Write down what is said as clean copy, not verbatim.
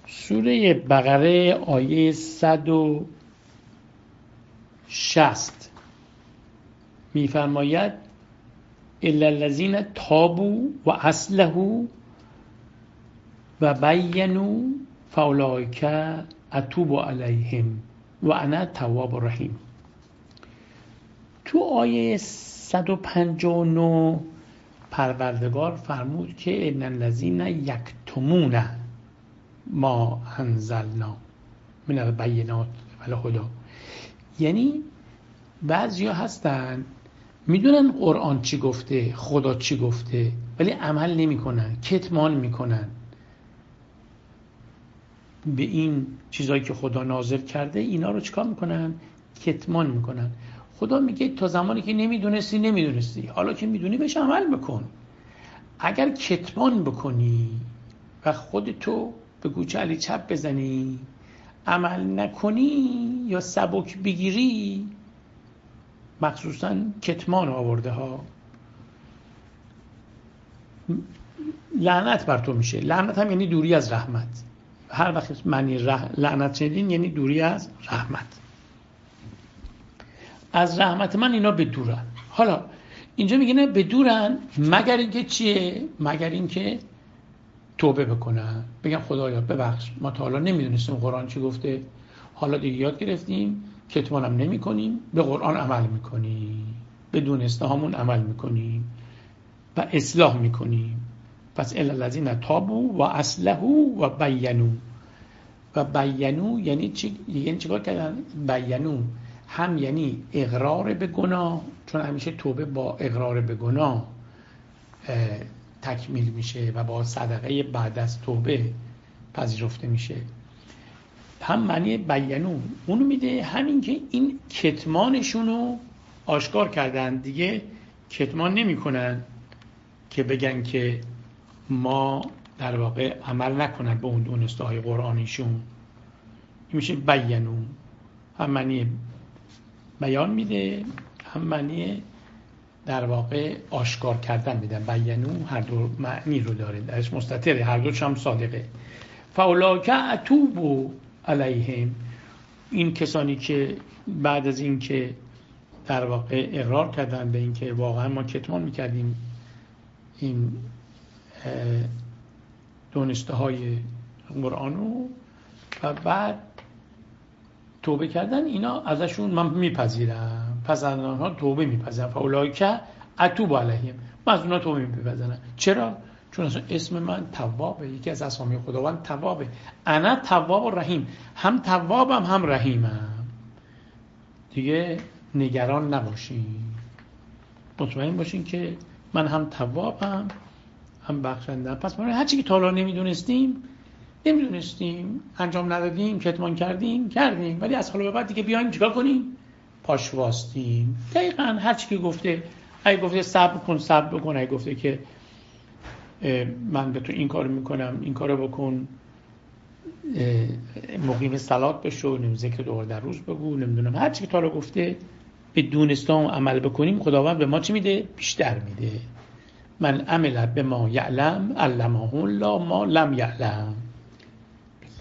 سوره بقره آیه 160 میفرماید الا الذین تابوا و اصلحوا و بینوا فاولئک اتوب علیهم و انا التواب الرحیم. تو آیه 159 پروردگار فرمود که ان الذین یکتمون ما انزلنا من البینات والهدی، یعنی بعضیا هستن میدونن قرآن چی گفته، خدا چی گفته، ولی عمل نمیکنن، کتمان میکنن به این چیزایی که خدا نازل کرده. اینا رو چیکار میکنن؟ کتمان میکنن. خدا میگه تا زمانی که نمیدونستی، حالا که میدونی بهش عمل بکن. اگر کتمان بکنی و خودتو به گوشه علی چپ بزنی، عمل نکنی یا سبک بگیری، مخصوصا کتمان آورده ها، لعنت بر تو میشه. لعنت هم یعنی دوری از رحمت. هر وقت معنی لعنت شنیدین یعنی دوری از رحمت. از رحمت من اینا بدورن. حالا اینجا میگه نه بدورن مگر اینکه چیه؟ مگر اینکه توبه بکنن، بگن خدایا ببخش، ما تا حالا نمیدونستیم قرآن چی گفته، حالا دیگه یاد گرفتیم، کتمانم نمی کنیم، به قرآن عمل میکنیم، به دونسته هامون عمل میکنیم و اصلاح میکنیم. پس الا الذین تابوا و اصلحوا و بینوا. و بینوا یعنی چی؟ یعنی چیکار کردن؟ بینوا هم یعنی اقرار به گناه، چون همیشه توبه با اقرار به گناه تکمیل میشه و با صدقه بعد از توبه پذیرفته میشه. هم معنی بینوا اونو میده، همین که این کتمانشونو آشکار کردن، دیگه کتمان نمی کنن که بگن که ما در واقع عمل نکنن به اون دونسته های قرآنیشون. این میشه بینوا، هم معنی بیان میده، هم معنی در واقع آشکار کردن میدن. بینوا هر دو معنی رو داره، درش مستتره، هر دوش هم صادقه. فاولئک اتوب علیهم، این کسانی که بعد از این که در واقع اقرار کردن به این که واقعا ما کتمان میکردیم این دونسته های قرآن رو و بعد توبه کردن، اینا ازشون من میپذیرم، پس از آنها توبه میپذیرم. فاولئک اتوب علیهم، من از اونها توبه میپذیرم. چرا؟ چون اصلا اسم من توابه، یکی از اسامی خداوند توابه. انا تواب و رحیم، هم توابم هم رحیمم. دیگه نگران نباشین، مطمئن باشین که من هم توابم هم بخشندم. پس ما هر چی که تا حالا نمیدونستیم انجام ندادیم، کتمان کردیم، ولی از حالا به بعد دیگه بیایم چیکار کنیم؟ پاش واستیم. دقیقاً هر چی که گفته، اگه گفته صبر بکن، اگه گفته که من به تو این کارو میکنم، این کارو بکن، مقیم صلات بشو، ذکر 2 بار در روز بگو، نمیدونم هر چی که تا حالا گفته به دونستان عمل بکنیم، خداوند به ما چی میده؟ بیشتر میده. من عمل به ما یعلم علمه الله ما لم یعلم.